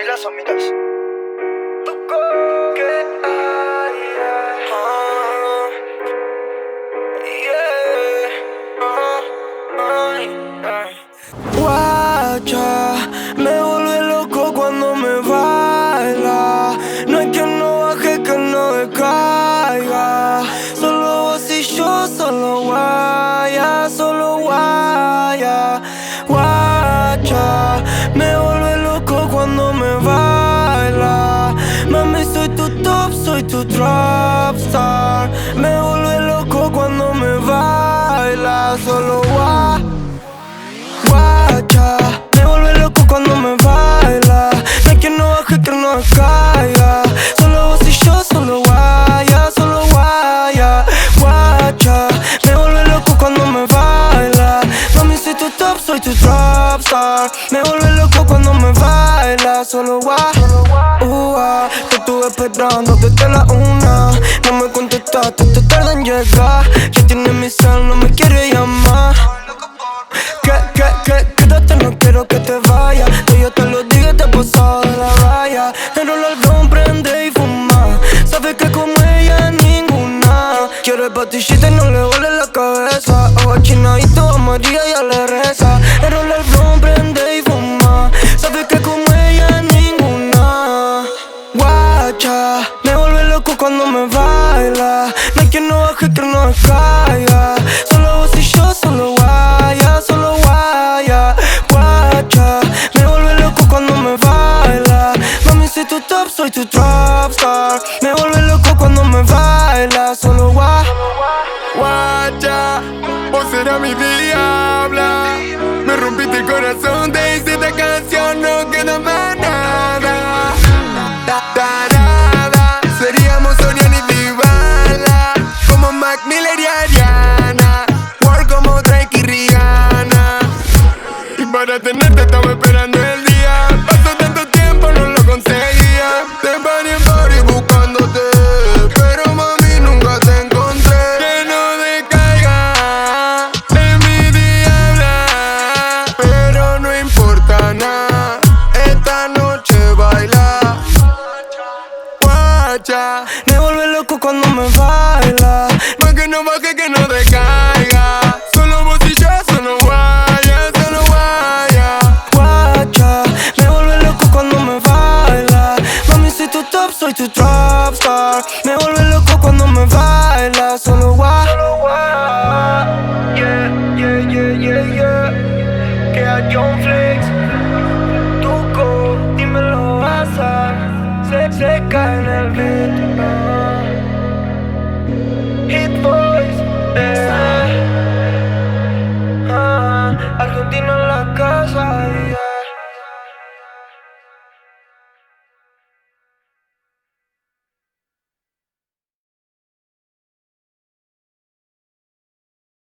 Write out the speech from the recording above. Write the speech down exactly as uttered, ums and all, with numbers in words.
bailas, amigas. Que hay, ah, yeah, ah, ay, ay. Guacha, me vuelve loco cuando me baila. No hay quien no baje, que no decaiga. Solo vos y yo, solo guaya, solo guaya. Guacha, me vuelve loco cuando me baila. Mami, soy tu top, soy tu trap star. Me vuelve loco cuando me baila, solo guaya. Guacha, me vuelve loco cuando me baila. No hay quien no baje, que no caiga. Solo vos y yo, solo guaya, solo guaya. Guacha, me vuelve loco cuando me baila. Mami, soy tu top, soy tu trap star. Me vuelve loco cuando me baila, solo guaya. Uh, ah, te estuve esperando desde la una. No me contestaste, te tarda en llegar. Ya tienes mi cel, no me quiere llamar. Que, que, que, quédate, no quiero que te vayas. Que yo te lo diga, te he pasado de la raya. Enrola el blon, prende y fuma. Sabes que como ella ninguna. Quiero el patillita y no le duele la cabeza. Ojo chinadito, a María ya le reza. Enrola el blon, prende y fuma. Sabes que como ella ninguna. Guacha, me vuelve loco cuando me baila. No hay quien no baje, que no caiga. Solo vos y yo, solo guaya, solo guaya. Guacha, me vuelve loco cuando me baila. Mami, soy tu top, soy tu trap star. Me vuelve loco cuando me baila, solo guaya. Guacha, vos serás mi diabla. Me rompiste el corazón, te hice esta canción, no queda más nada. Tarada, seríamos Oriana y Dybala. Como Mac Miller y Ariana. War como Drake y Rihanna. Y para tenerte estaba esperando el día. Pasó tanto tiempo, no lo conseguía. Te paré en party buscándote, pero mami nunca te encontré. Que no decaiga en mi diabla, pero no importa nada, esta noche baila. Guacha, Me vuelve loco cuando me baila. pa' que no baje, que no decaiga. Solo vos y yo, solo guaya, solo guaya. Guacha, me vuelve loco cuando me baila. Mami, soy tu top, soy tu trap star. Me vuelve loco cuando me baila, solo guaya. Yeah, yeah, yeah, yeah, yeah. Que a John Fl